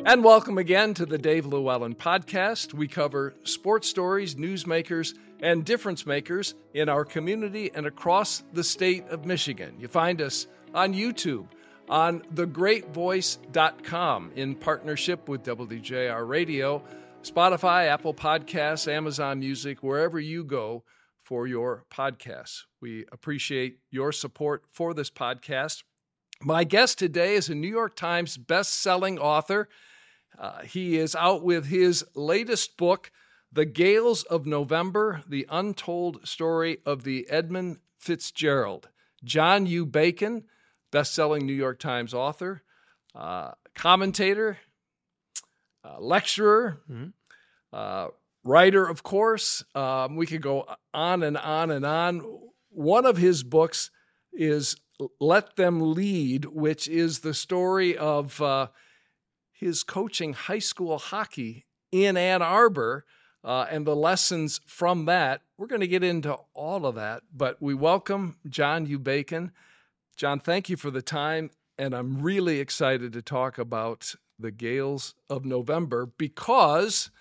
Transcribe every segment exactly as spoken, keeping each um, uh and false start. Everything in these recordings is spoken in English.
And welcome again to the Dave Llewellyn Podcast. We cover sports stories, newsmakers, and difference makers in our community and across the state of Michigan. You find us on YouTube, on the great voice dot com in partnership with W D J R Radio, Spotify, Apple Podcasts, Amazon Music, wherever you go for your podcasts. We appreciate your support for this podcast. My guest today is a New York Times best-selling author. Uh, he is out with his latest book, The Gales of November, The Untold Story of the Edmund Fitzgerald. John U. Bacon, best-selling New York Times author, uh, commentator, uh, lecturer, mm-hmm. uh, writer, of course. Um, we could go on and on and on. One of his books is Let Them Lead, which is the story of uh, his coaching high school hockey in Ann Arbor uh, and the lessons from that. We're going to get into all of that, but we welcome John U. Bacon. John, thank you for the time, and I'm really excited to talk about the Gales of November because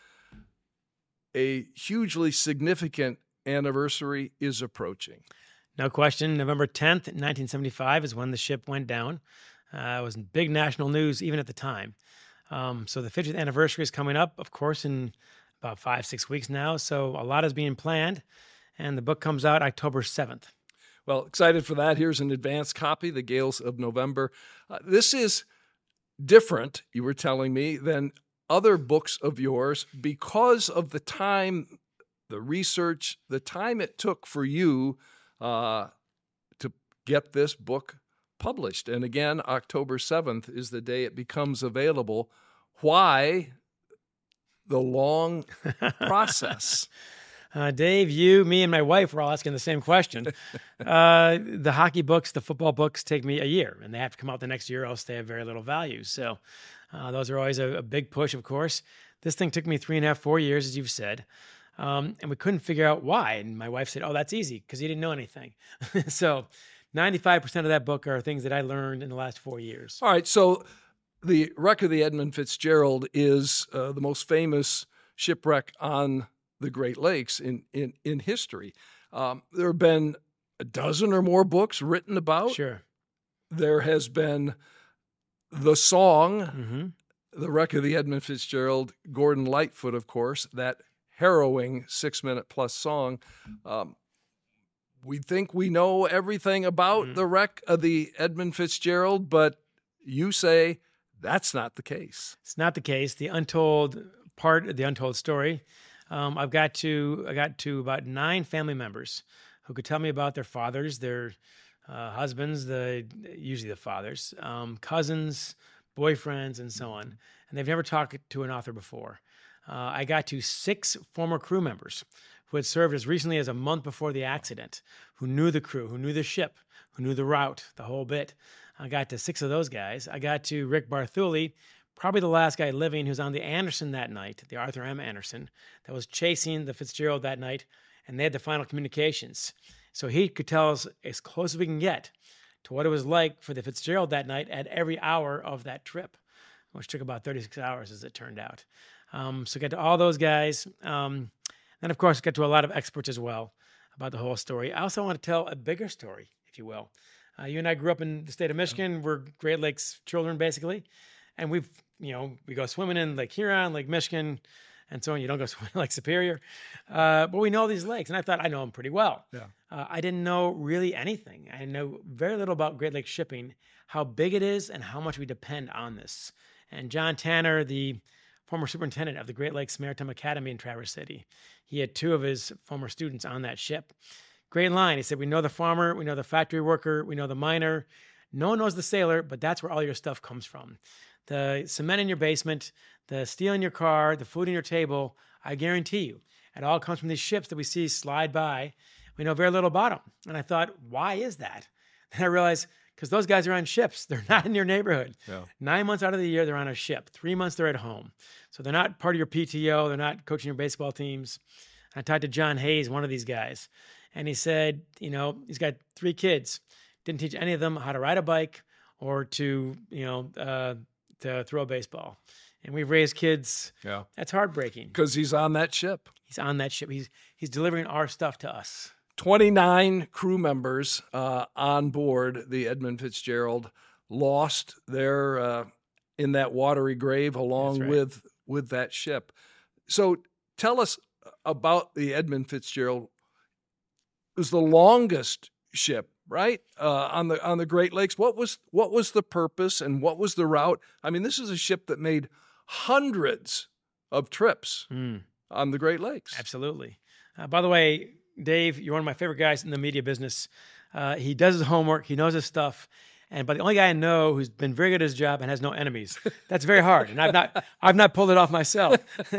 a hugely significant anniversary is approaching. No question. November tenth, nineteen seventy-five is when the ship went down. Uh, it was big national news even at the time. Um, so the fiftieth anniversary is coming up, of course, in about five, six weeks now. So a lot is being planned, and the book comes out October seventh. Well, excited for that. Here's an advanced copy, The Gales of November. Uh, this is different, you were telling me, than other books of yours because of the time, the research, the time it took for you uh, to get this book published. And again, October seventh is the day it becomes available. Why the long process? Uh, Dave, you, me, and my wife were all asking the same question. Uh, the hockey books, the football books take me a year, and they have to come out the next year, else they have very little value. So uh, those are always a, a big push, of course. This thing took me three and a half, four years, as you've said, um, and we couldn't figure out why. And my wife said, oh, that's easy, because you didn't know anything. So ninety-five percent of that book are things that I learned in the last four years. All right, so the wreck of the Edmund Fitzgerald is uh, the most famous shipwreck on the Great Lakes in, in, in history. Um, there have been a dozen or more books written about. Sure. There has been the song, mm-hmm. The Wreck of the Edmund Fitzgerald, Gordon Lightfoot, of course, that harrowing six-minute-plus song. Um, we think we know everything about mm-hmm. the wreck of the Edmund Fitzgerald, but you say that's not the case. It's not the case. The untold part, the untold story. Um, I've got to, I got to about nine family members who could tell me about their fathers, their uh, husbands, the usually the fathers, um, cousins, boyfriends, and so on. And they've never talked to an author before. Uh, I got to six former crew members who had served as recently as a month before the accident, who knew the crew, who knew the ship, who knew the route, the whole bit. I got to six of those guys. I got to Rick Barthuli, probably the last guy living who's on the Anderson that night, the Arthur M. Anderson, that was chasing the Fitzgerald that night, and they had the final communications. So he could tell us as close as we can get to what it was like for the Fitzgerald that night at every hour of that trip, which took about thirty-six hours as it turned out. Um, so get to all those guys. Um, and of course, get to a lot of experts as well about the whole story. I also want to tell a bigger story, if you will. Uh, you and I grew up in the state of Michigan. We're Great Lakes children, basically. And we've, you know, we go swimming in Lake Huron, Lake Michigan, and so on. You don't go swimming in Lake Superior. Uh, but we know these lakes, and I thought I know them pretty well. Yeah. Uh, I didn't know really anything. I know very little about Great Lakes shipping, how big it is, and how much we depend on this. And John Tanner, the former superintendent of the Great Lakes Maritime Academy in Traverse City, he had two of his former students on that ship. Great line. He said, we know the farmer, we know the factory worker, we know the miner. No one knows the sailor, but that's where all your stuff comes from. The cement in your basement, the steel in your car, the food on your table, I guarantee you, it all comes from these ships that we see slide by. We know very little about them. And I thought, why is that? Then I realized, because those guys are on ships. They're not in your neighborhood. Yeah. Nine months out of the year, they're on a ship. Three months, they're at home. So they're not part of your P T O. They're not coaching your baseball teams. I talked to John Hayes, one of these guys, and he said, you know, he's got three kids. Didn't teach any of them how to ride a bike or to, you know, uh, to throw a baseball. and we've raised kids. Yeah. That's heartbreaking. Because he's on that ship. He's on that ship. He's he's delivering our stuff to us. twenty-nine crew members uh, on board the Edmund Fitzgerald lost their uh, in that watery grave along right. with with that ship. So tell us about the Edmund Fitzgerald. It was the longest ship, right, uh, on the on the Great Lakes. What was what was the purpose and what was the route? I mean, this is a ship that made hundreds of trips Mm. on the Great Lakes. Absolutely. Uh, by the way, Dave, you're one of my favorite guys in the media business. Uh, he does his homework. He knows his stuff. And but the only guy I know who's been very good at his job and has no enemies. That's very hard. And I've not I've not pulled it off myself.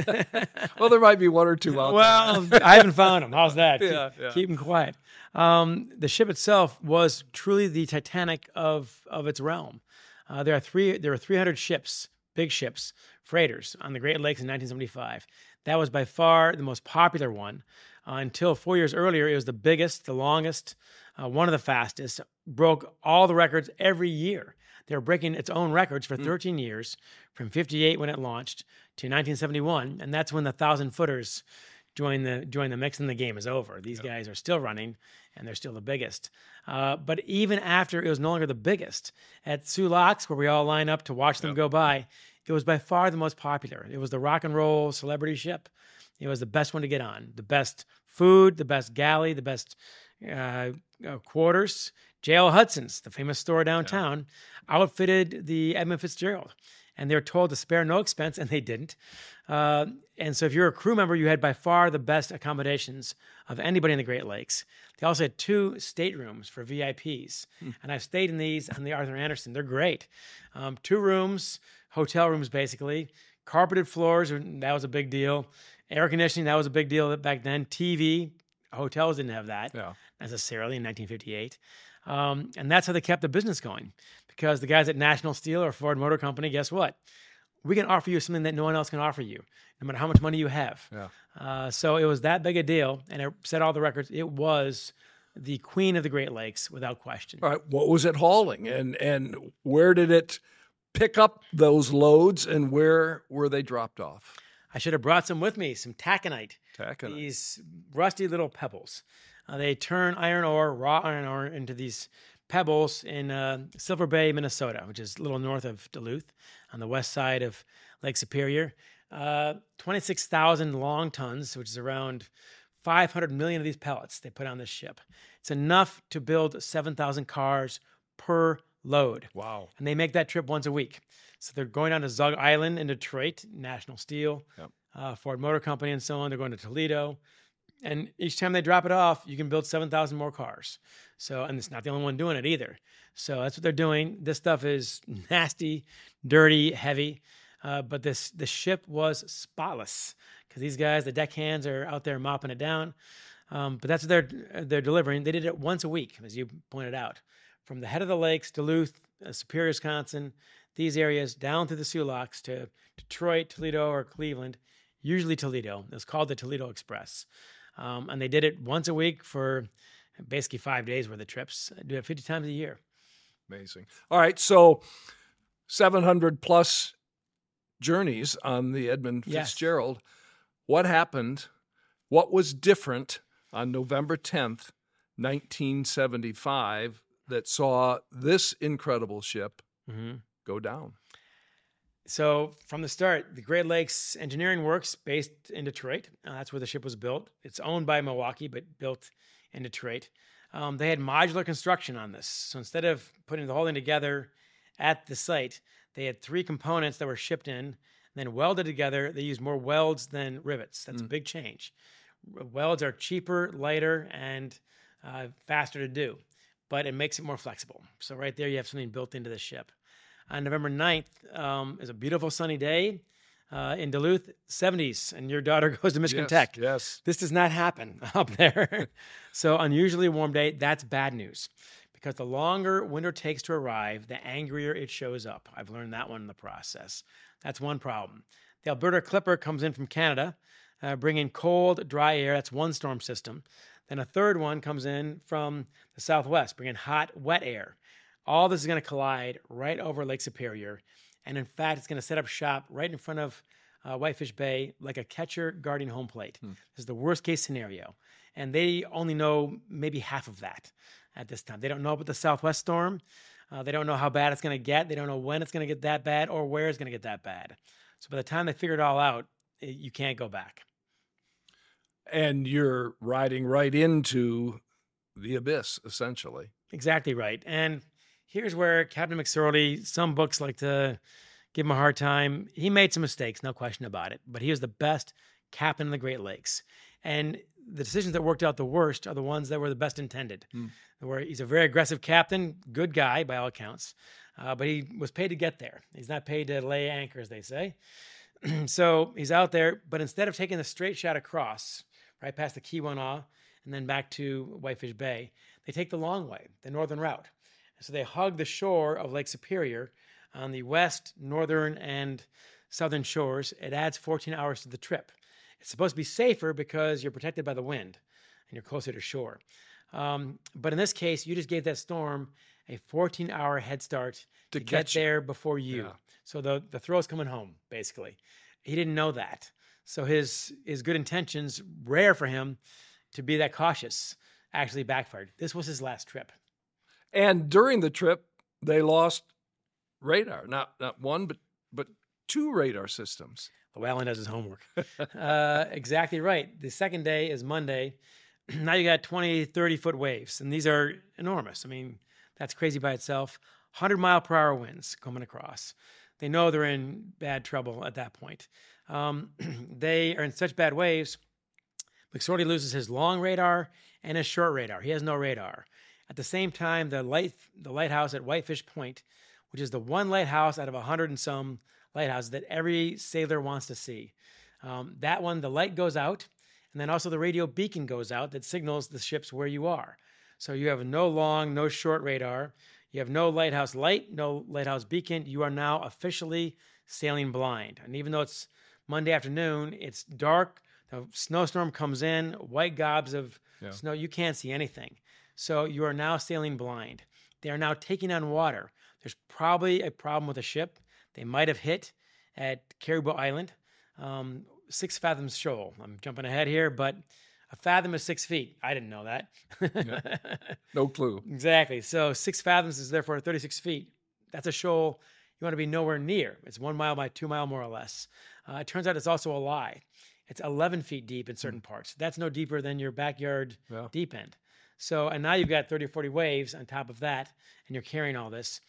Well, there might be one or two out well, there. I haven't found them. How's that? Yeah, keep, yeah. keep them quiet. Um, the ship itself was truly the Titanic of of its realm. Uh, there are three there were three hundred ships, big ships, freighters on the Great Lakes in nineteen seventy-five. That was by far the most popular one. Uh, until four years earlier, it was the biggest, the longest, uh, one of the fastest, broke all the records every year. They were breaking its own records for thirteen mm. years, from fifty-eight when it launched to nineteen seventy-one, and that's when the thousand-footers joined the join the mix and the game is over. These yep. guys are still running, and they're still the biggest. Uh, but even after it was no longer the biggest, at Soo Locks, where we all line up to watch them yep. go by, it was by far the most popular. It was the rock and roll celebrity ship. It was the best one to get on. The best food, the best galley, the best uh, uh, quarters. J L Hudson's, the famous store downtown, yeah. outfitted the Edmund Fitzgerald. And they were told to spare no expense, and they didn't. Uh, and so if you're a crew member, you had by far the best accommodations of anybody in the Great Lakes. They also had two staterooms for V I Ps. Hmm. And I've stayed in these on the Arthur Anderson. They're great. Um, two rooms, hotel rooms basically, carpeted floors, that was a big deal. Air conditioning, that was a big deal back then. T V, hotels didn't have that yeah. necessarily in nineteen fifty-eight. Um, and that's how they kept the business going. Because the guys at National Steel or Ford Motor Company, guess what? We can offer you something that no one else can offer you, no matter how much money you have. Yeah. Uh, so it was that big a deal, and it set all the records. It was the queen of the Great Lakes, without question. All right, what was it hauling, and and where did it pick up those loads, and where were they dropped off? I should have brought some with me, some taconite. Taconite. These rusty little pebbles. Uh, they turn iron ore, raw iron ore, into these pebbles in uh, Silver Bay, Minnesota, which is a little north of Duluth, on the west side of Lake Superior. Uh, twenty-six thousand long tons, which is around five hundred million of these pellets they put on this ship. It's enough to build seven thousand cars per load. Wow. And they make that trip once a week. So they're going down to Zug Island in Detroit, National Steel, yep. uh, Ford Motor Company, and so on. They're going to Toledo. And each time they drop it off, you can build seven thousand more cars. So, and it's not the only one doing it either. So that's what they're doing. This stuff is nasty, dirty, heavy. Uh, but this the ship was spotless because these guys, the deckhands, are out there mopping it down. Um, but that's what they're they're delivering. They did it once a week, as you pointed out, from the head of the lakes, Duluth, uh, Superior, Wisconsin, these areas down through the Soo Locks to Detroit, Toledo, or Cleveland. Usually Toledo. It was called the Toledo Express. Um, and they did it once a week for basically five days worth of trips. I do it fifty times a year. Amazing. All right, so seven hundred plus journeys on the Edmund Fitzgerald. Yes. What happened? What was different on November tenth, nineteen seventy-five that saw this incredible ship mm-hmm. go down? So from the start, the Great Lakes Engineering Works, based in Detroit, uh, that's where the ship was built. It's owned by Milwaukee, but built in Detroit. Um, they had modular construction on this. So instead of putting the whole thing together at the site, they had three components that were shipped in, and then welded together. They used more welds than rivets. That's mm. a big change. Welds are cheaper, lighter, and uh, faster to do, but it makes it more flexible. So right there, you have something built into the ship. On November ninth um, is a beautiful sunny day uh, in Duluth, seventies, and your daughter goes to Michigan yes, Tech. Yes. This does not happen up there. So unusually warm day, that's bad news because the longer winter takes to arrive, the angrier it shows up. I've learned that one in the process. That's one problem. The Alberta Clipper comes in from Canada, uh, bringing cold, dry air. That's one storm system. Then a third one comes in from the southwest, bringing hot, wet air. All this is going to collide right over Lake Superior, And in fact, it's going to set up shop right in front of uh, Whitefish Bay like a catcher guarding home plate. Hmm. This is the worst case scenario. And they only know maybe half of that at this time. They don't know about the southwest storm. Uh, they don't know how bad it's going to get. They don't know when it's going to get that bad or where it's going to get that bad. So by the time they figure it all out, it, you can't go back. And you're riding right into the abyss, essentially. Exactly right. And here's where Captain McSorley, some books like to give him a hard time. He made some mistakes, no question about it, but he was the best captain in the Great Lakes. And the decisions that worked out the worst are the ones that were the best intended. Mm. Where he's a very aggressive captain, good guy by all accounts, uh, but he was paid to get there. He's not paid to lay anchor, as they say. So he's out there, but instead of taking the straight shot across, right past the Keweenaw and then back to Whitefish Bay, they take the long way, the northern route. So they hug the shore of Lake Superior on the west, northern, and southern shores. It adds fourteen hours to the trip. It's supposed to be safer because you're protected by the wind and you're closer to shore. Um, but in this case, you just gave that storm a fourteen-hour head start to, to get there before you. Yeah. So the, the throw's coming home, basically. He didn't know that. So his his good intentions, rare for him to be that cautious, actually backfired. This was his last trip. And during the trip, they lost radar. Not not one, but but two radar systems. Llewellyn does his homework. uh, exactly right. The second day is Monday. Now you got twenty, thirty-foot waves, and these are enormous. I mean, that's crazy by itself. one hundred mile per hour winds coming across. They know they're in bad trouble at that point. Um, they are in such bad waves, McSorley loses his long radar and his short radar. He has no radar. At the same time, the light, the lighthouse at Whitefish Point, which is the one lighthouse out of a hundred and some lighthouses that every sailor wants to see. Um, that one, the light goes out, and then also the radio beacon goes out that signals the ships where you are. So you have no long, no short radar. You have no lighthouse light, no lighthouse beacon. You are now officially sailing blind. And even though it's Monday afternoon, it's dark. The snowstorm comes in, white gobs of yeah. snow. You can't see anything. So you are now sailing blind. They are now taking on water. There's probably a problem with the ship. They might have hit at Caribou Island, um, six fathoms shoal. I'm jumping ahead here, but a fathom is six feet. I didn't know that. Yeah. No clue. Exactly. So six fathoms is therefore thirty-six feet. That's a shoal you want to be nowhere near. It's one mile by two mile, more or less. Uh, it turns out it's also a lie. It's eleven feet deep in certain parts. That's no deeper than your backyard yeah. deep end. So, and now you've got thirty or forty waves on top of that, and you're carrying all this.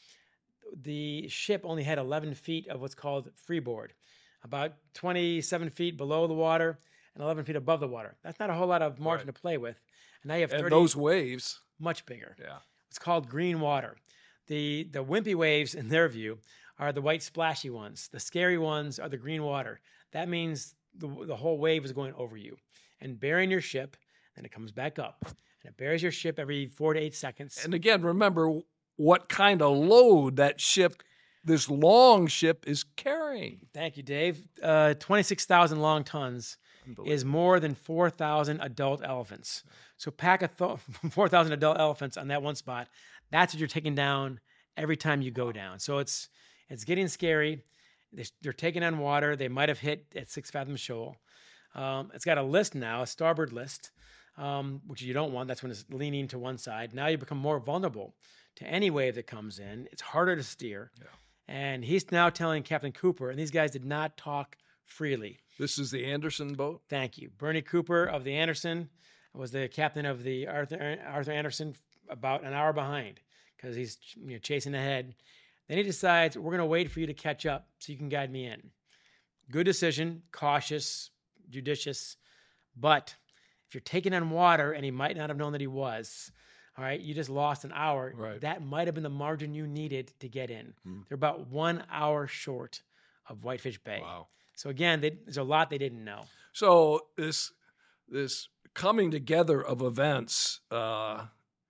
The ship only had eleven feet of what's called freeboard, about twenty-seven feet below the water and eleven feet above the water. That's not a whole lot of margin right. to play with. And now you have thirty. And those waves. Much bigger. Yeah. It's called green water. The, the wimpy waves, in their view, are the white splashy ones. The scary ones are the green water. That means the, the whole wave is going over you and burying your ship, and it comes back up. And it buries your ship every four to eight seconds. And again, remember what kind of load that ship, this long ship, is carrying. Thank you, Dave. Uh, twenty-six thousand long tons is more than four thousand adult elephants. So pack a th- four thousand adult elephants on that one spot. That's what you're taking down every time you go down. So it's it's getting scary. They're taking on water. They might have hit at Six Fathoms Shoal. Um, it's got a list now, a starboard list, um, which you don't want. That's when it's leaning to one side. Now you become more vulnerable to any wave that comes in. It's harder to steer. Yeah. And he's now telling Captain Cooper, and these guys did not talk freely. This is the Anderson boat? Thank you. Bernie Cooper of the Anderson was the captain of the Arthur Arthur Anderson, about an hour behind because he's you know, chasing ahead. Then he decides, we're going to wait for you to catch up so you can guide me in. Good decision, cautious, judicious. But if you're taking on water, and he might not have known that he was, all right, you just lost an hour. Right. That might have been the margin you needed to get in. Hmm. They're about one hour short of Whitefish Bay. Wow. So again, they, there's a lot they didn't know. So this this coming together of events, uh,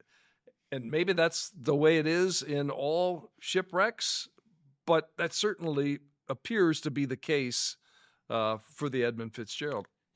and maybe that's the way it is in all shipwrecks, but that certainly appears to be the case uh, for the Edmund Fitzgerald.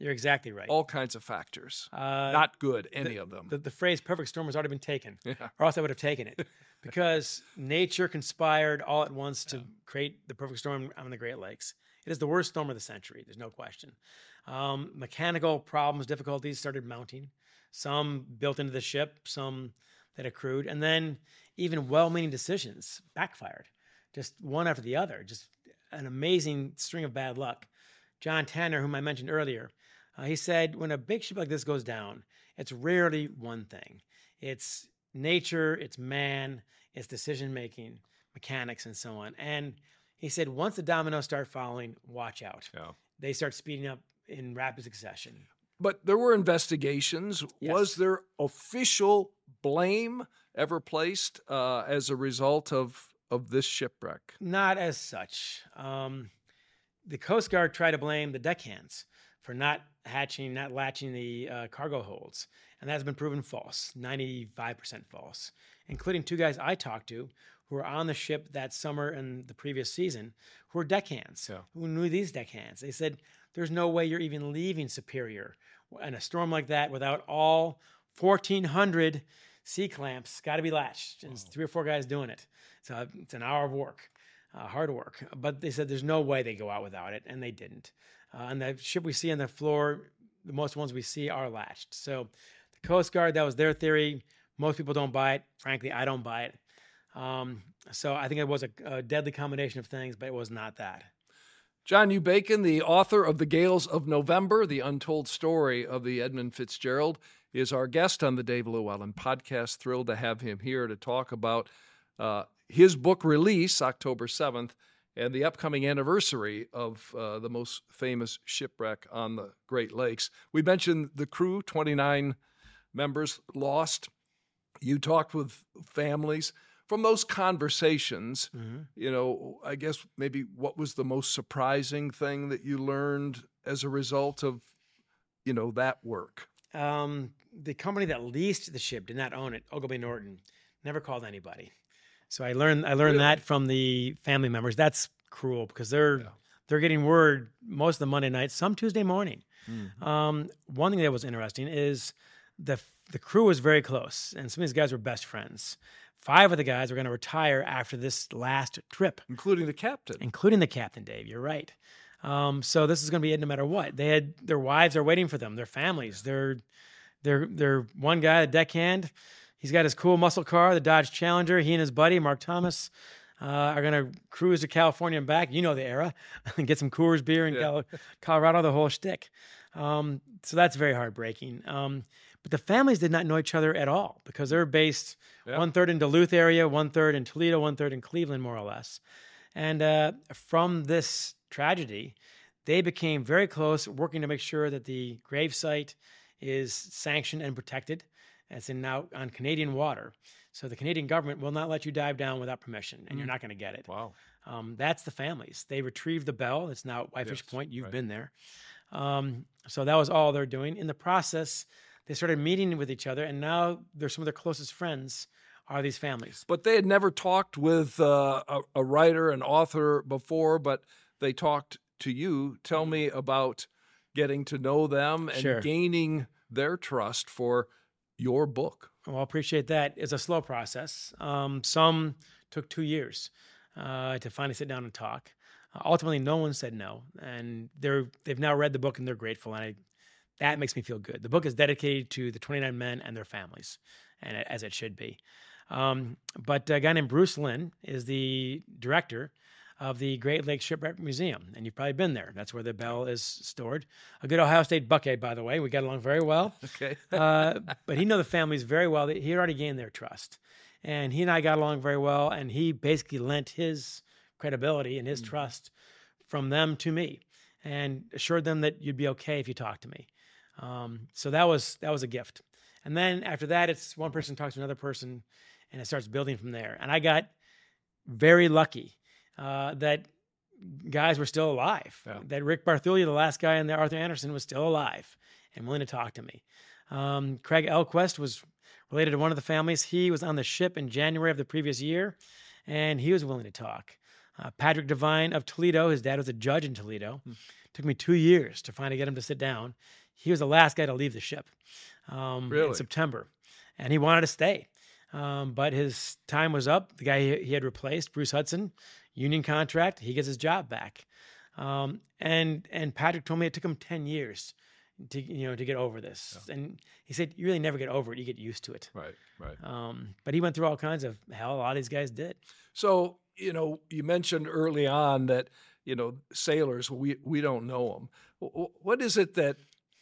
You're exactly right. All kinds of factors. Uh, Not good, any the, of them. The, the phrase perfect storm has already been taken, Yeah. or else I would have taken it, because nature conspired all at once to Yeah. create the perfect storm on the Great Lakes. It is the worst storm of the century. There's no question. Um, mechanical problems, difficulties started mounting. Some built into the ship, some that accrued, and then even well-meaning decisions backfired, just one after the other. Just an amazing string of bad luck. John Tanner, whom I mentioned earlier, uh, he said, when a big ship like this goes down, it's rarely one thing. It's nature, it's man, it's decision-making, mechanics, and so on. And he said, once the dominoes start falling, watch out. Yeah. They start speeding up in rapid succession. But there were investigations. Yes. Was there official blame ever placed uh, as a result of, of this shipwreck? Not as such. Um, the Coast Guard tried to blame the deckhands for not hatching, not latching the uh, cargo holds. And that has been proven false, ninety-five percent false, including two guys I talked to who were on the ship that summer and the previous season who were deckhands, Yeah. who knew these deckhands. They said, there's no way you're even leaving Superior in a storm like that without all fourteen hundred sea clamps got to be latched. And it's three or four guys doing it. So it's an hour of work, uh, hard work. But they said there's no way they go out without it, and they didn't. Uh, and the ship we see on the floor, the most ones we see are latched. So the Coast Guard, that was their theory. Most people don't buy it. Frankly, I don't buy it. Um, so I think it was a, a deadly combination of things, but it was not that. John U. Bacon, the author of The Gales of November, the untold story of the Edmund Fitzgerald, is our guest on the Dave Llewellyn podcast. Thrilled to have him here to talk about uh, his book release, October seventh, and the upcoming anniversary of uh, the most famous shipwreck on the Great Lakes. We mentioned the crew, twenty-nine members lost. You talked with families. From those conversations, mm-hmm. you know, I guess maybe what was the most surprising thing that you learned as a result of, you know, that work? Um, the company that leased the ship did not own it, Ogilvy Norton, never called anybody. So I learned I learned really? that from the family members. That's cruel because they're yeah. they're getting word most of the Monday night, some Tuesday morning. Mm-hmm. Um, one thing that was interesting is the the crew was very close, and some of these guys were best friends. Five of the guys were going to retire after this last trip. Including the captain. Including the captain, Dave. You're right. Um, so this is going to be it no matter what. They had their wives are waiting for them, their families. They're, they're, they're one guy, a deckhand. He's got his cool muscle car, the Dodge Challenger. He and his buddy, Mark Thomas, uh, are going to cruise to California and back. You know the era. And get some Coors beer in yeah. Cal- Colorado, the whole shtick. Um, so that's very heartbreaking. Um, But the families did not know each other at all because they're based yeah. one third in Duluth area, one third in Toledo, one third in Cleveland, more or less. And uh, from this tragedy, they became very close, working to make sure that the gravesite is sanctioned and protected. It's in now on Canadian water. So the Canadian government will not let you dive down without permission, and mm. you're not going to get it. Wow. Um, that's the families. They retrieved the bell. It's now at Whitefish yes, Point. You've right. been there. Um, so that was all they're doing. In the process, they started meeting with each other, and now they're some of their closest friends are these families. But they had never talked with uh, a, a writer, an author before, but they talked to you. Tell me about getting to know them and sure. gaining their trust for your book. Well, I appreciate that. It's a slow process. Um, some took two years uh, to finally sit down and talk. Uh, ultimately, no one said no, and they're they've now read the book and they're grateful, and I, that makes me feel good. The book is dedicated to the twenty-nine men and their families, and as it should be. Um, but a guy named Bruce Lynn is the director of the Great Lakes Shipwreck Museum, and you've probably been there. That's where the bell is stored. A good Ohio State Buckeye, by the way. We got along very well. Okay. uh, but he knew the families very well. He had already gained their trust. And he and I got along very well, and he basically lent his credibility and his mm-hmm. trust from them to me and assured them that you'd be okay if you talked to me. Um, so that was that was a gift. And then after that, it's one person talks to another person, and it starts building from there. And I got very lucky uh, that guys were still alive, yeah. that Rick Barthulia, the last guy in there, Arthur Anderson, was still alive and willing to talk to me. Um, Craig Elquest was related to one of the families. He was on the ship in January of the previous year, and he was willing to talk. Uh, Patrick Devine of Toledo, his dad was a judge in Toledo. Hmm. Took me two years to finally get him to sit down. he was the last guy to leave the ship um, Really? in September, and he wanted to stay. Um, but his time was up. The guy he, he had replaced, Bruce Hudson, union contract, he gets his job back. Um, and and Patrick told me it took him ten years to you know to get over this. Yeah. And he said, you really never get over it. You get used to it. Right, right. Um, but he went through all kinds of hell. A lot of these guys did. So, you know, you mentioned early on that, you know, sailors, we, we don't know them. What is it that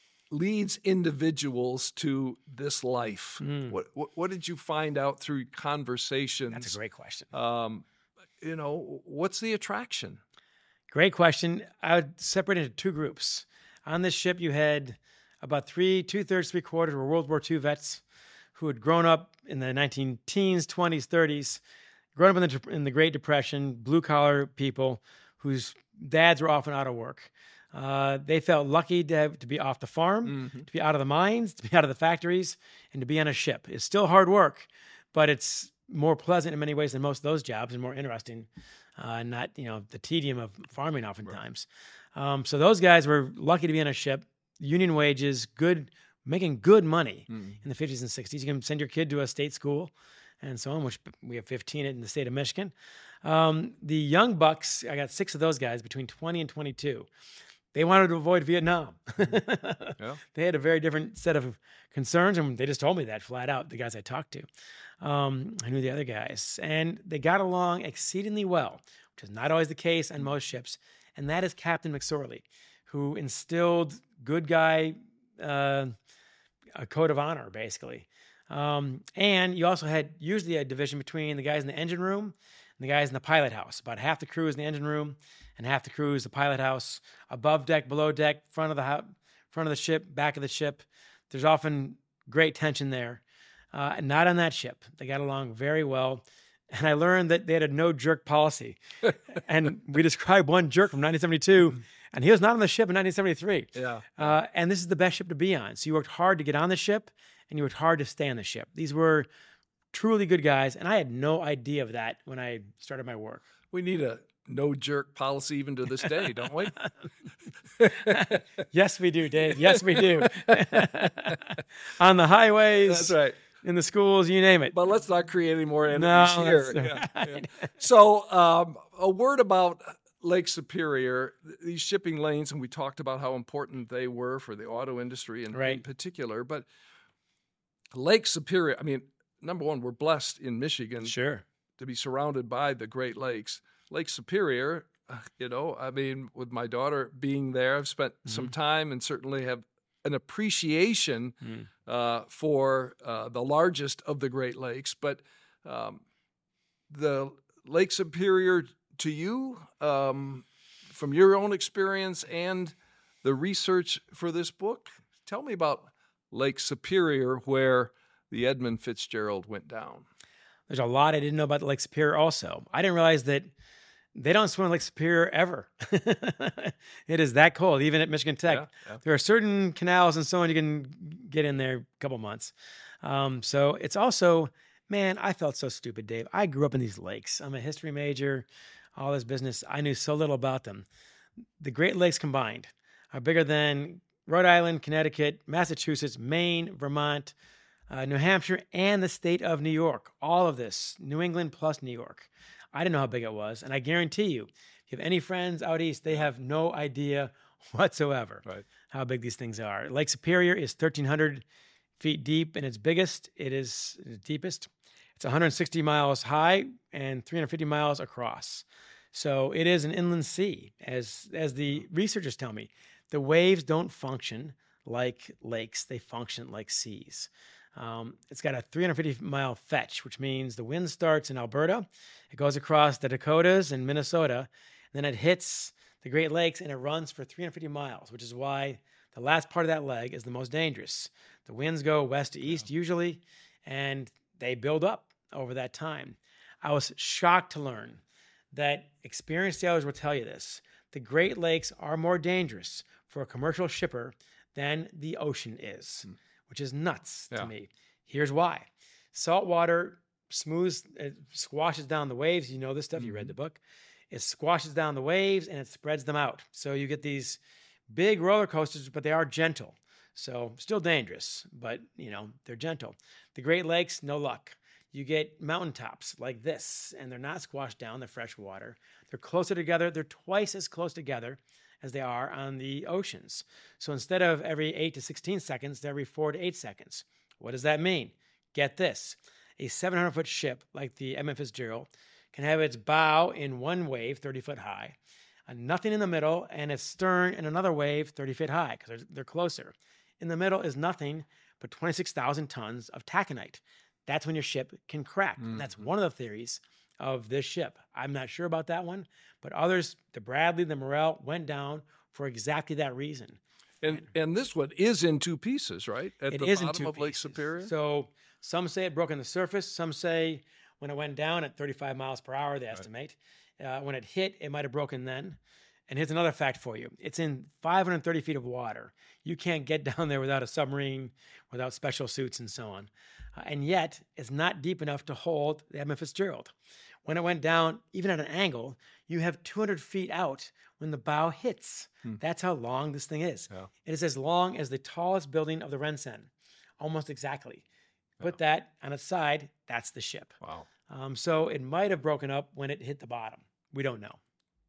leads individuals to this life? Mm. What, what what did you find out through conversations? That's a great question. Um, you know, what's the attraction? Great question. I would separate it into two groups. On this ship, you had about three, two-thirds, three-quarters were World War Two vets who had grown up in the nineteen teens, twenties, thirties, grown up in the, in the Great Depression, blue-collar people whose dads were often out of work. Uh, they felt lucky to, have, to be off the farm, mm-hmm. to be out of the mines, to be out of the factories, and to be on a ship. It's still hard work, but it's more pleasant in many ways than most of those jobs and more interesting, uh, not, you know, the tedium of farming oftentimes. Right. Um, so those guys were lucky to be on a ship, union wages, good, making good money mm. in the fifties and sixties. You can send your kid to a state school and so on, which we have fifteen in the state of Michigan. Um, the young bucks, I got six of those guys between twenty and twenty-two. They wanted to avoid Vietnam. Yeah. They had a very different set of concerns, and they just told me that flat out, the guys I talked to. Um, I knew the other guys. And they got along exceedingly well, which is not always the case on most ships, and that is Captain McSorley, who instilled good guy, uh, a code of honor, basically. Um, and you also had usually a division between the guys in the engine room and the guys in the pilot house. About half the crew is in the engine room, and half the crew is the pilot house, above deck, below deck, front of the ho- front of the ship, back of the ship. There's often great tension there. Uh, not on that ship. They got along very well. And I learned that they had a no-jerk policy. And we described one jerk from nineteen seventy-two, and he was not on the ship in nineteen seventy-three. Yeah. Uh, and this is the best ship to be on. So you worked hard to get on the ship, and you worked hard to stay on the ship. These were truly good guys, and I had no idea of that when I started my work. We need a no-jerk policy even to this day, don't we? Yes, we do, Dave. Yes, we do. On the highways. That's right. In the schools, you name it. But let's not create any more enemies no, here. Right. Yeah, yeah. So um, a word about Lake Superior, these shipping lanes, and we talked about how important they were for the auto industry in, right. in particular. But Lake Superior, I mean, number one, we're blessed in Michigan sure. to be surrounded by the Great Lakes. Lake Superior, you know, I mean, with my daughter being there, I've spent mm-hmm. some time and certainly have an appreciation mm. uh, for uh, the largest of the Great Lakes. But um, the Lake Superior to you, um, from your own experience and the research for this book, tell me about Lake Superior, where the Edmund Fitzgerald went down. There's a lot I didn't know about the Lake Superior also. I didn't realize that they don't swim in Lake Superior ever. It is that cold, even at Michigan Tech. Yeah, yeah. There are certain canals and so on you can get in there a couple months. Um, so it's also, man, I felt so stupid, Dave. I grew up in these lakes. I'm a history major, all this business. I knew so little about them. The Great Lakes combined are bigger than Rhode Island, Connecticut, Massachusetts, Maine, Vermont, uh, New Hampshire, and the state of New York. All of this, New England plus New York. I didn't know how big it was, and I guarantee you, if you have any friends out east, they have no idea whatsoever right. how big these things are. Lake Superior is thirteen hundred feet deep, and its biggest, it is the deepest. It's one hundred sixty miles high and three hundred fifty miles across. So it is an inland sea, as as the researchers tell me. The waves don't function like lakes; they function like seas. Um, it's got a three hundred fifty mile fetch, which means the wind starts in Alberta, it goes across the Dakotas and Minnesota, and then it hits the Great Lakes and it runs for three hundred fifty miles, which is why the last part of that leg is the most dangerous. The winds go west to east yeah. usually, and they build up over that time. I was shocked to learn that experienced sailors will tell you this. The Great Lakes are more dangerous for a commercial shipper than the ocean is. Mm. Which is nuts yeah. to me. Here's why. Salt water smooths, it squashes down the waves. You know this stuff. Mm-hmm. You read the book. It squashes down the waves and it spreads them out. So you get these big roller coasters, but they are gentle. So still dangerous, but you know, they're gentle. The Great Lakes, no luck. You get mountaintops like this, and they're not squashed down, they're fresh water. They're closer together. They're twice as close together as they are on the oceans. So instead of every eight to sixteen seconds, they're every four to eight seconds. What does that mean? Get this. A seven hundred foot ship like the M F Fitzgerald can have its bow in one wave, thirty foot high, and nothing in the middle, and its stern in another wave, thirty feet high, because they're, they're closer. In the middle is nothing but twenty-six thousand tons of taconite. That's when your ship can crack. Mm-hmm. And that's one of the theories of this ship. I'm not sure about that one, but others, the Bradley, the Morrell, went down for exactly that reason. And and this one is in two pieces, right? At it the is bottom in two of Lake pieces. Superior? So some say it broke on the surface. Some say when it went down at thirty-five miles per hour, they estimate. Right. Uh, when it hit, it might have broken then. And here's another fact for you. It's in five hundred thirty feet of water. You can't get down there without a submarine, without special suits and so on. Uh, and yet, it's not deep enough to hold the M F Fitzgerald. When it went down, even at an angle, you have two hundred feet out when the bow hits. Hmm. That's how long this thing is. Yeah. It is as long as the tallest building of the Rensen, almost exactly. Put yeah. that on its side, that's the ship. Wow. Um, so it might have broken up when it hit the bottom. We don't know.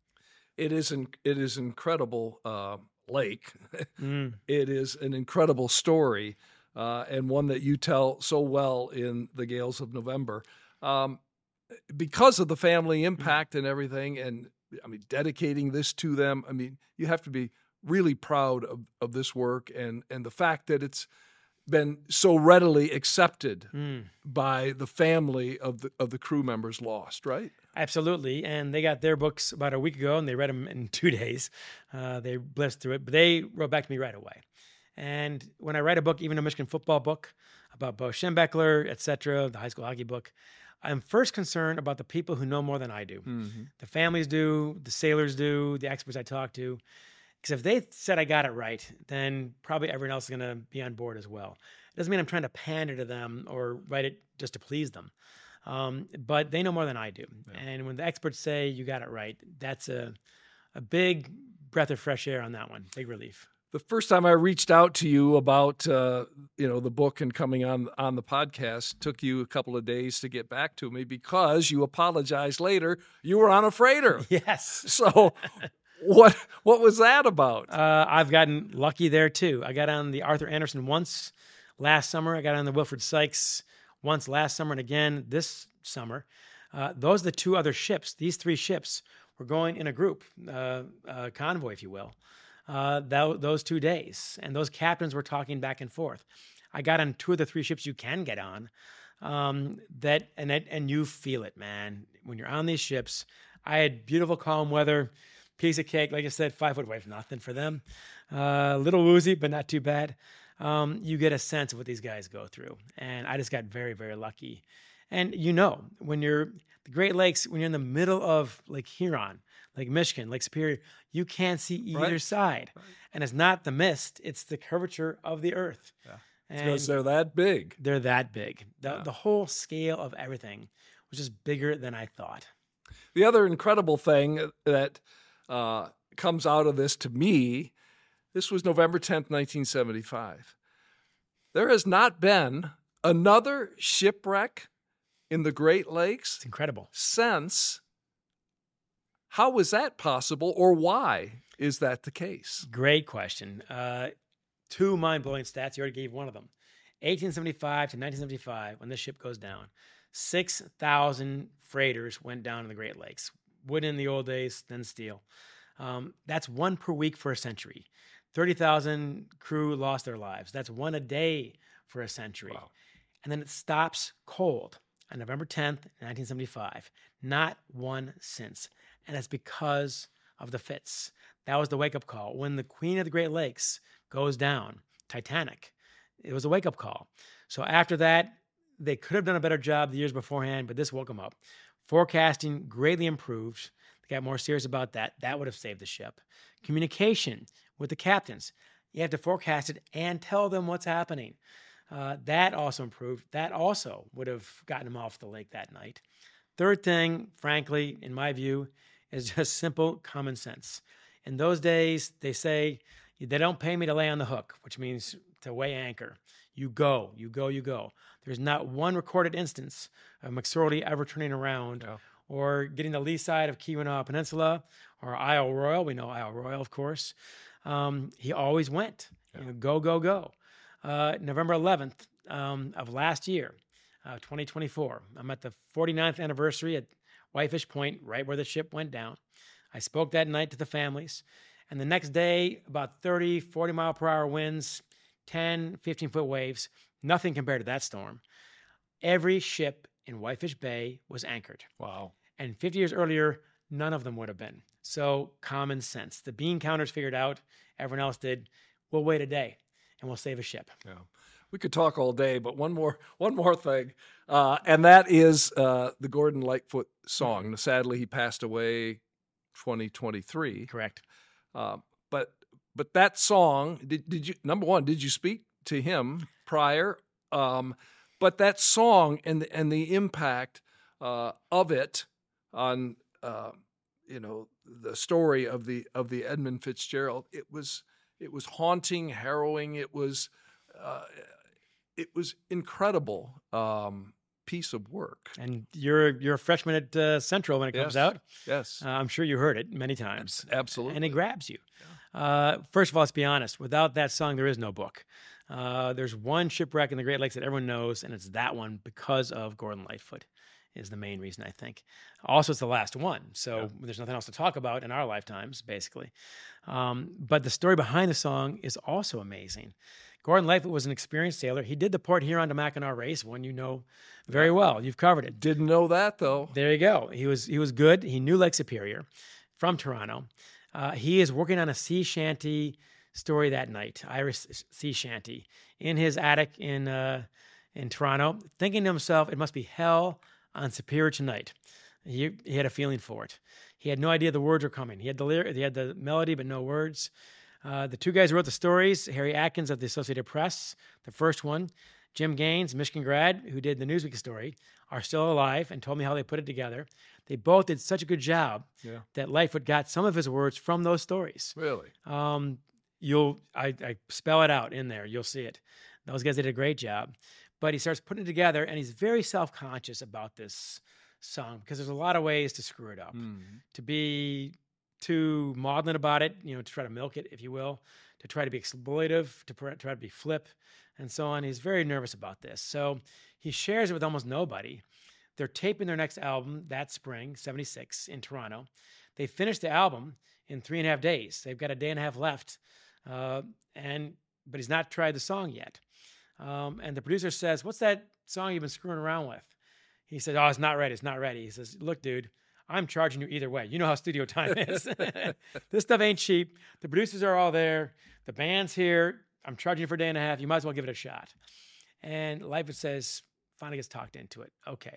It is an it is incredible uh, lake. Mm. It is an incredible story, uh, and one that you tell so well in The Gales of November, um, because of the family impact mm. and everything. And I mean, dedicating this to them. I mean, you have to be really proud of, of this work and and the fact that it's been so readily accepted mm. by the family of the of the crew members lost, right? Absolutely, and they got their books about a week ago, and they read them in two days. Uh, they blitzed through it, but they wrote back to me right away. And when I write a book, even a Michigan football book about Bo Schembechler, et cetera, the high school hockey book, I'm first concerned about the people who know more than I do. Mm-hmm. The families do, the sailors do, the experts I talk to. Because if they said I got it right, then probably everyone else is going to be on board as well. It doesn't mean I'm trying to pander to them or write it just to please them. Um, but they know more than I do. Yeah. And when the experts say you got it right, that's a a big breath of fresh air on that one. Big relief. The first time I reached out to you about uh, you know the book and coming on on the podcast took you a couple of days to get back to me because you apologized later. You were on a freighter. Yes. So what what was that about? Uh, I've gotten lucky there too. I got on the Arthur Anderson once last summer. I got on the Wilfred Sykes once last summer and again this summer. Uh, those are the two other ships. These three ships were going in a group, uh, a convoy, if you will. Uh, that, those two days. And those captains were talking back and forth. I got on two of the three ships you can get on. Um, that and it, and you feel it, man. When you're on these ships, I had beautiful calm weather, piece of cake. Like I said, five foot wave, nothing for them. A uh, little woozy, but not too bad. Um, you get a sense of what these guys go through. And I just got very, very lucky. And you know, when you're the Great Lakes, when you're in the middle of Lake Huron, Lake Michigan, Lake Superior, you can't see either right. side. Right. And it's not the mist, it's the curvature of the earth. Yeah. And because they're that big. They're that big. The, yeah. the whole scale of everything was just bigger than I thought. The other incredible thing that uh, comes out of this to me, this was November tenth, nineteen seventy-five. There has not been another shipwreck in the Great Lakes. It's incredible. Since, how was that possible, or why is that the case? Great question. Uh, two mind-blowing stats. You already gave one of them. eighteen seventy-five to nineteen seventy-five, when this ship goes down, six thousand freighters went down in the Great Lakes. Wood in the old days, then steel. Um, that's one per week for a century. thirty thousand crew lost their lives. That's one a day for a century. Wow. And then it stops cold on November tenth, nineteen seventy-five. Not one since. And it's because of the Fitz. That was the wake-up call. When the Queen of the Great Lakes goes down, Titanic, it was a wake-up call. So after that, they could have done a better job the years beforehand, but this woke them up. Forecasting greatly improved. They got more serious about that. That would have saved the ship. Communication with the captains. You have to forecast it and tell them what's happening. Uh, that also improved. That also would have gotten them off the lake that night. Third thing, frankly, in my view, is just simple common sense. In those days, they say, they don't pay me to lay on the hook, which means to weigh anchor. You go, you go, you go. There's not one recorded instance of McSorley ever turning around Yeah. or getting the lee side of Keweenaw Peninsula or Isle Royal. We know Isle Royal, of course. Um, he always went. Yeah. You know, go, go, go. Uh, November eleventh um, of last year, uh, twenty twenty-four. I'm at the forty-ninth anniversary at Whitefish Point, right where the ship went down. I spoke that night to the families. And the next day, about thirty, forty mile per hour winds, ten, fifteen foot waves, nothing compared to that storm. Every ship in Whitefish Bay was anchored. Wow. And fifty years earlier, none of them would have been. So common sense. The bean counters figured out, everyone else did. We'll wait a day and we'll save a ship. Yeah. We could talk all day, but one more one more thing, uh, and that is uh, the Gordon Lightfoot song. Mm-hmm. Sadly, he passed away twenty twenty-three. Correct. Uh, but but that song, did, did you, number one, did you speak to him prior? Um, but that song and the, and the impact uh, of it on, uh, you know, the story of the of the Edmund Fitzgerald, it was it was haunting, harrowing. It was uh, it was incredible um, piece of work. And you're you're a freshman at uh, Central when it comes Yes. out. Yes, Uh, I'm sure you heard it many times. absolutely. And it grabs you. Uh, first of all, let's be honest. Without that song, there is no book. Uh, there's one shipwreck in the Great Lakes that everyone knows, and it's that one because of Gordon Lightfoot is the main reason, I think. Also, it's the last one, so Yeah. there's nothing else to talk about in our lifetimes, basically. Um, but the story behind the song is also amazing. Gordon Lightfoot was an experienced sailor. He did the Port Huron to Mackinac race, one you know very well. You've covered it. Didn't know that though. There you go. He was he was good. He knew Lake Superior from Toronto. Uh, he is working on a sea shanty story that night, Irish sea shanty, in his attic in uh, in Toronto, thinking to himself, it must be hell on Superior tonight. He, he had a feeling for it. He had no idea the words were coming. He had the lyric, he had the melody, but no words. Uh, the two guys who wrote the stories, Harry Atkins of the Associated Press, the first one, Jim Gaines, Michigan grad, who did the Newsweek story, are still alive and told me how they put it together. They both did such a good job Yeah. that Lightfoot got some of his words from those stories. Really? Um, you'll, I, I spell it out in there. You'll see it. Those guys did a great job. But he starts putting it together, and he's very self-conscious about this song because there's a lot of ways to screw it up. Mm. To be too maudlin about it, you know, to try to milk it, if you will, to try to be exploitive, to pr- try to be flip, and so on. He's very nervous about this. So he shares it with almost nobody. They're taping their next album that spring, seventy-six, in Toronto. They finished the album in three and a half days. They've got a day and a half left, uh, and but he's not tried the song yet. Um, and the producer says, "What's that song you've been screwing around with?" He said, "Oh, it's not ready. It's not ready." He says, "Look, dude, I'm charging you either way. You know how studio time is. This stuff ain't cheap. The producers are all there. The band's here. I'm charging you for a day and a half. You might as well give it a shot." And Lightfoot says, finally gets talked into it. Okay.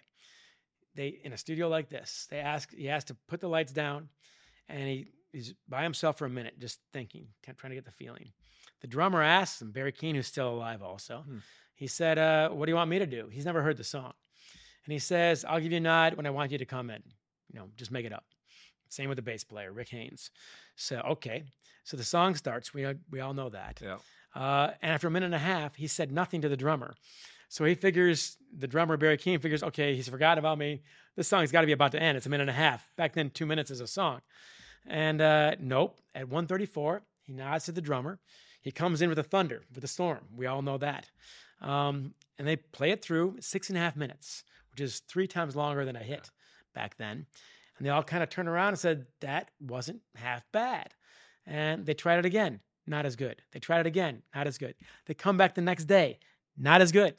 They, in a studio like this, they ask, he has to put the lights down, and he, he's by himself for a minute, just thinking, trying to get the feeling. The drummer asks him, Barry Keane, who's still alive also, hmm. he said, uh, what do you want me to do? He's never heard the song. And he says, I'll give you a nod when I want you to come in. You know, just make it up. Same with the bass player, Rick Haynes. So, okay. So the song starts. We, we all know that. Yeah. Uh, and after a minute and a half, he said nothing to the drummer. So he figures, the drummer, Barry Keane, figures, okay, he's forgotten about me. This song's got to be about to end. It's a minute and a half. Back then, two minutes is a song. And uh, nope, at one thirty-four, he nods to the drummer. He comes in with a thunder, with a storm. We all know that. Um, and they play it through six and a half minutes, which is three times longer than a hit back then. And they all kind of turned around and said, that wasn't half bad. And they tried it again, not as good. They tried it again, not as good. They come back the next day, not as good.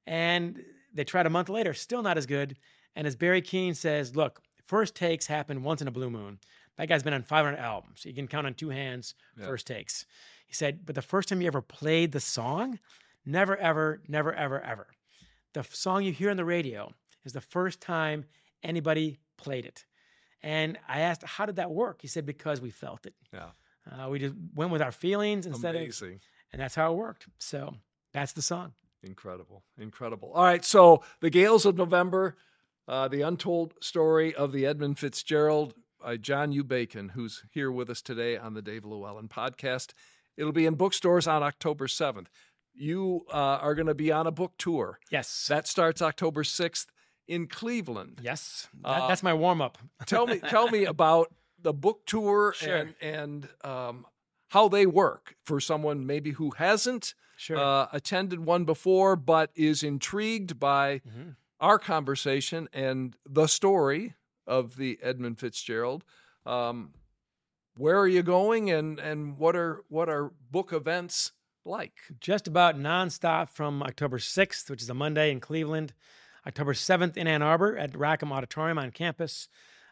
And they tried a month later, still not as good. And as Barry Keane says, look, first takes happen once in a blue moon. That guy's been on five hundred albums. You can count on two hands yeah. first takes. He said, but the first time you ever played the song, never, ever, never, ever, ever. The song you hear on the radio is the first time anybody played it. And I asked, how did that work? He said, because we felt it. Yeah. Uh, we just went with our feelings instead Amazing. of, and that's how it worked. So that's the song. Incredible. Incredible. All right. So the Gales of November, uh, the untold story of the Edmund Fitzgerald by John U. Bacon, who's here with us today on the Dave Llewellyn podcast. It'll be in bookstores on October seventh. you uh, are going to be on a book tour. Yes. That starts October sixth in Cleveland. Yes. That, Uh, that's my warm up. tell me, tell me about the book tour Sure. and and um, how they work for someone maybe who hasn't Sure. uh, attended one before, but is intrigued by Mhm. our conversation and the story of the Edmund Fitzgerald. Um, where are you going, and and what are what are book events like? Just about nonstop from October sixth, which is a Monday in Cleveland, October seventh in Ann Arbor at Rackham Auditorium on campus.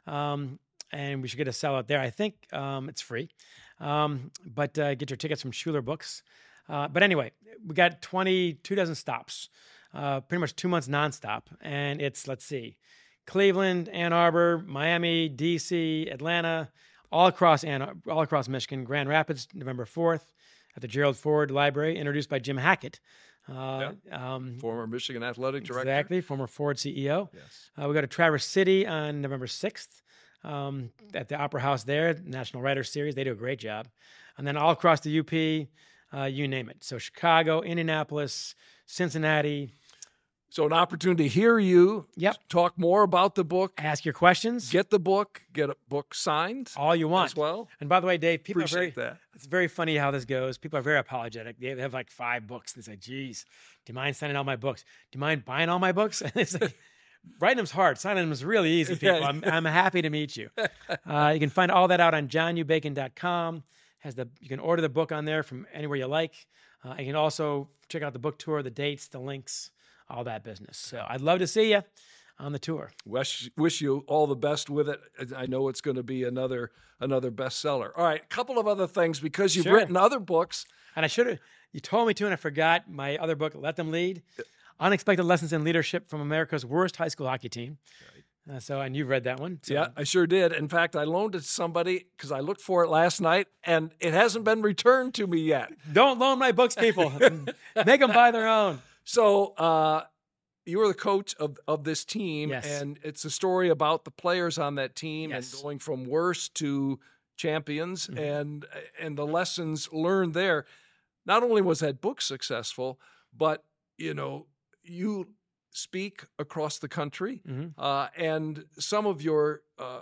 Um, and we should get a sellout there. I think um, it's free. Um, but uh, get your tickets from Schuler Books. Uh, but anyway, we got twenty-two dozen stops, uh, pretty much two months nonstop. And it's, let's see, Cleveland, Ann Arbor, Miami, D C, Atlanta, all across Ann, Ar- all across Michigan. Grand Rapids, November fourth at the Gerald Ford Library, introduced by Jim Hackett. Uh, um, Former Michigan athletic director. Exactly, former Ford C E O. Yes. Uh, we go to Traverse City on November sixth um, at the Opera House there, National Writers Series. They do a great job. And then all across the U P, uh, you name it. So Chicago, Indianapolis, Cincinnati. So an opportunity to hear you Yep. talk more about the book, Ask your questions. get the book, get a book signed all you want. as well. And by the way, Dave, people are very, Appreciate that. it's very funny how this goes. People are very apologetic. They have like five books. They say, geez, do you mind signing all my books? Do you mind buying all my books? And it's like, writing them's hard. Signing them is really easy, people. I'm, I'm happy to meet you. Uh, you can find all that out on john u bacon dot com. Has the, you can order the book on there from anywhere you like. Uh, you can also check out the book tour, the dates, the links, all that business. So I'd love to see you on the tour. Wish, wish you all the best with it. I know it's going to be another another bestseller. All right, a couple of other things because you've Sure. written other books. And I should have, you told me to, and I forgot my other book, Let Them Lead. Unexpected Lessons in Leadership from America's Worst High School Hockey Team. Uh, so, and you've read that one. So. Yeah, I sure did. In fact, I loaned it to somebody because I looked for it last night, and it hasn't been returned to me yet. Don't loan my books, people. Make them buy their own. So uh, you were the coach of, of this team, Yes. and it's a story about the players on that team Yes. and going from worst to champions Mhm. and and the lessons learned there. Not only was that book successful, but you know you speak across the country, Mhm. uh, and some of your uh,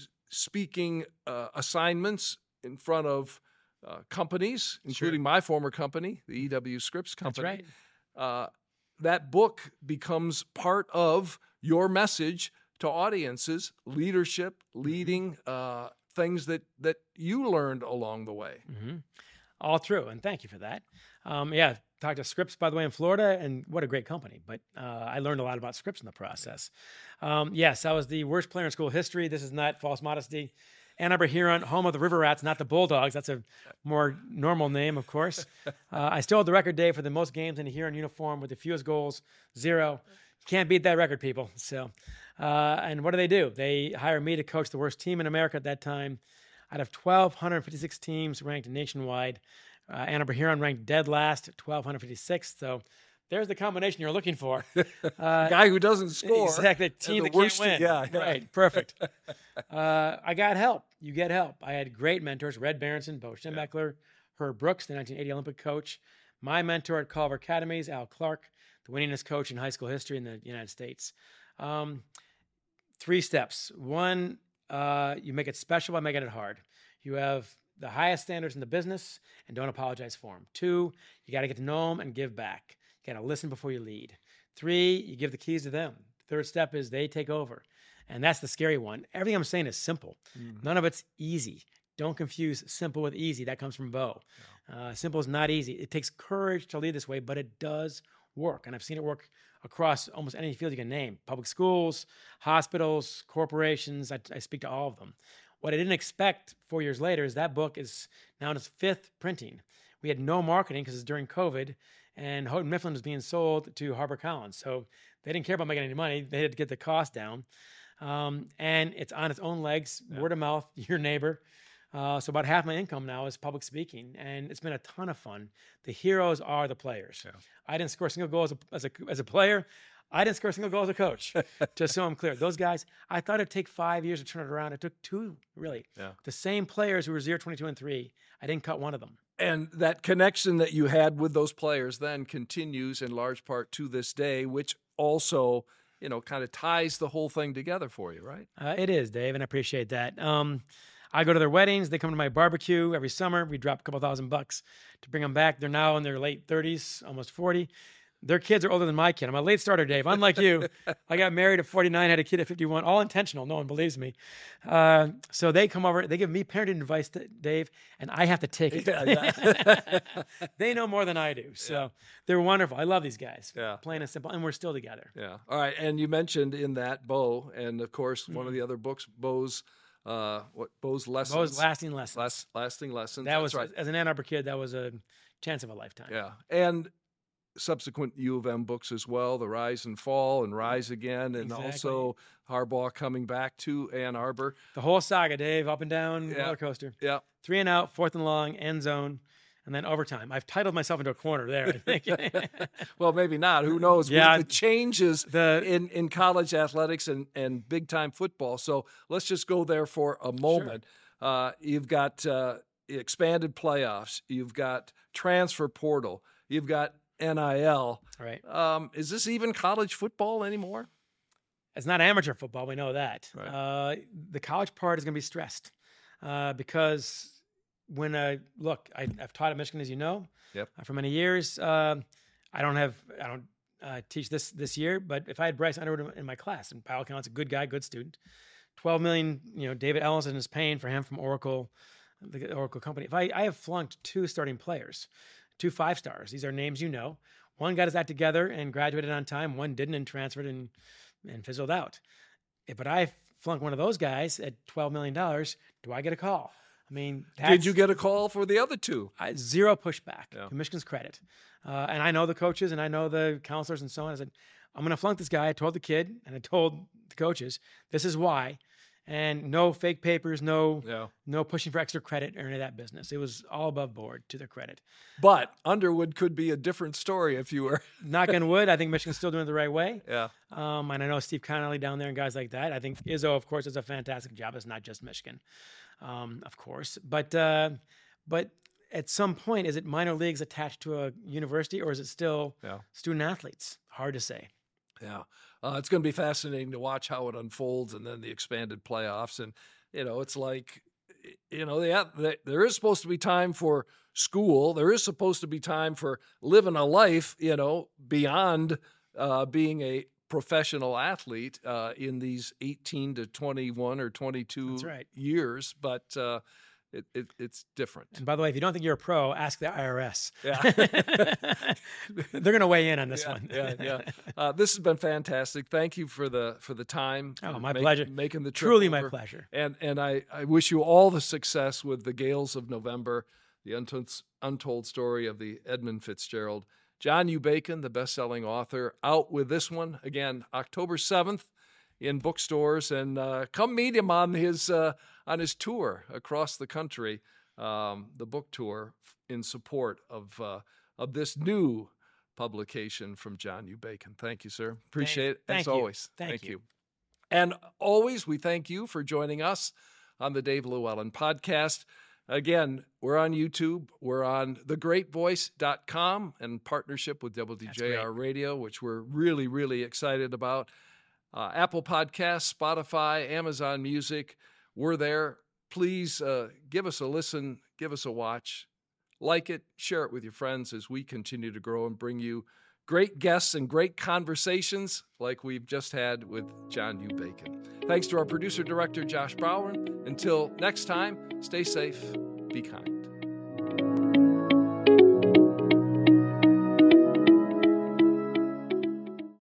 speaking uh, assignments in front of uh, companies, including my former company, the E W Scripps That's company. right. Uh, that book becomes part of your message to audiences, leadership, leading, uh, things that that you learned along the way. hmm All true, and thank you for that. Um, yeah, talked to Scripps, by the way, in Florida, and what a great company. But uh, I learned a lot about Scripps in the process. Um, yes, I was the worst player in school history. This is not false modesty. Ann Arbor Huron, home of the River Rats, not the Bulldogs. That's a more normal name, of course. Uh, I still had the record, Dave, for the most games in a Huron uniform with the fewest goals, zero. Can't beat that record, people. So, uh, and what do they do? They hire me to coach the worst team in America at that time. Out of one thousand two hundred fifty-six teams ranked nationwide, uh, Ann Arbor Huron ranked dead last at one thousand two hundred fifty-six. So there's the combination you're looking for. Uh, Guy who doesn't score. Exactly. Team the that worst can't te- win. yeah, yeah. Right. Perfect. uh, I got help. You get help. I had great mentors, Red Berenson, Bo Schembechler, Herb Brooks, the nineteen eighty Olympic coach. My mentor at Culver Academies, Al Clark, the winningest coach in high school history in the United States. Um, three steps. One, uh, you make it special by making it hard. You have the highest standards in the business and don't apologize for them. Two, you got to get to know them and give back. You got to listen before you lead. Three, you give the keys to them. Third step is they take over. And that's the scary one. Everything I'm saying is simple. Mhm. None of it's easy. Don't confuse simple with easy. That comes from Bo. Uh, simple is not easy. It takes courage to lead this way, but it does work. And I've seen it work across almost any field you can name. Public schools, hospitals, corporations. I, I speak to all of them. What I didn't expect four years later is that book is now in its fifth printing. We had no marketing because it's during COVID, and Houghton Mifflin was being sold to HarperCollins. So they didn't care about making any money. They had to get the cost down. Um, and it's on its own legs, Yeah. word of mouth, your neighbor. Uh, so about half my income now is public speaking, and it's been a ton of fun. The heroes are the players. Yeah. I didn't score a single goal as a, as a, as a player. I didn't score a single goal as a coach, just so I'm clear. Those guys, I thought it'd take five years to turn it around. It took two, really. Yeah. The same players who were zero, twenty-two, and three, I didn't cut one of them. And that connection that you had with those players then continues in large part to this day, which also, you know, kind of ties the whole thing together for you, right? Uh, it is, Dave, and I appreciate that. Um, I go to their weddings. They come to my barbecue every summer. We drop a couple thousand bucks to bring them back. They're now in their late thirties, almost forty. Their kids are older than my kid. I'm a late starter, Dave. Unlike you, I got married at forty-nine, had a kid at fifty-one, all intentional. No one believes me. Uh, so they come over. They give me parenting advice, to Dave, and I have to take it. Yeah, yeah. They know more than I do. So yeah. They're wonderful. I love these guys. Yeah. Plain and simple. And we're still together. Yeah. All right. And you mentioned in that Bo, and of course, mm-hmm. one of the other books, Bo's, uh, what Bo's Lessons. Bo's Lasting Lessons. Last, lasting Lessons. That That's was, right. As an Ann Arbor kid, that was a chance of a lifetime. Yeah. And subsequent U of M books as well, The Rise and Fall and Rise Again, and exactly. also Harbaugh coming back to Ann Arbor. The whole saga, Dave, up and down, yeah. roller coaster. Yeah. Three and out, fourth and long, end zone, and then overtime. I've titled myself into a corner there, I think. Well, maybe not. Who knows? Yeah. With the changes the, in, in college athletics and, and big-time football. So let's just go there for a moment. Sure. Uh, you've got uh, expanded playoffs. You've got transfer portal. You've got N I L. Right. Um, is this even college football anymore? It's not amateur football. We know that. Right. Uh, the college part is going to be stressed uh, because when I look, I, I've taught at Michigan, as you know, yep. uh, for many years. Uh, I don't have, I don't uh, teach this this year, but if I had Bryce Underwood in my class, and by all accounts, a good guy, good student, twelve million, you know, David Ellison is paying for him from Oracle, the Oracle company. If I, I have flunked two starting players. Two five stars. These are names you know. One got his act together and graduated on time. One didn't and transferred and, and fizzled out. If, but I flunked one of those guys at twelve million dollars, do I get a call? I mean, did you get a call for the other two? I, zero pushback, yeah. to Michigan's credit. Uh, and I know the coaches and I know the counselors and so on. I said, I'm going to flunk this guy. I told the kid and I told the coaches, this is why. And no fake papers, no yeah. no pushing for extra credit or any of that business. It was all above board, to their credit. But Underwood could be a different story if you were. Knock on wood, I think Michigan's still doing it the right way. Yeah. Um, and I know Steve Connolly down there and guys like that. I think Izzo, of course, does a fantastic job. It's not just Michigan, um, of course. But uh, but at some point, is it minor leagues attached to a university or is it still yeah. student athletes? Hard to say. Yeah. Uh, it's going to be fascinating to watch how it unfolds and then the expanded playoffs. And, you know, it's like, you know, they, there is supposed to be time for school. There is supposed to be time for living a life, you know, beyond uh, being a professional athlete uh, in these eighteen to twenty-one or twenty-two That's right. years. But uh, it, it, it's different. And by the way, if you don't think you're a pro, ask the I R S. Yeah. They're going to weigh in on this yeah, one. yeah, yeah. Uh, this has been fantastic. Thank you for the for the time. Oh, my make, pleasure. Making the trip Truly over. my pleasure. And and I, I wish you all the success with the Gales of November, the untold, untold story of the Edmund Fitzgerald. John U. Bacon, the best-selling author, out with this one again, October seventh. In bookstores, and uh, come meet him on his uh, on his tour across the country, um, the book tour in support of uh, of this new publication from John U. Bacon. Thank you, sir. Appreciate thank, it as thank you. always. Thank, thank you. you. And always, we thank you for joining us on the Dave Llewellyn podcast. Again, we're on YouTube. We're on the great voice dot com in partnership with W D J R Radio, which we're really, really excited about. Uh, Apple Podcasts, Spotify, Amazon Music. We're there. Please uh, give us a listen, give us a watch, like it, share it with your friends as we continue to grow and bring you great guests and great conversations like we've just had with John U. Bacon. Thanks to our producer-director, Josh Brower. Until next time, stay safe, be kind.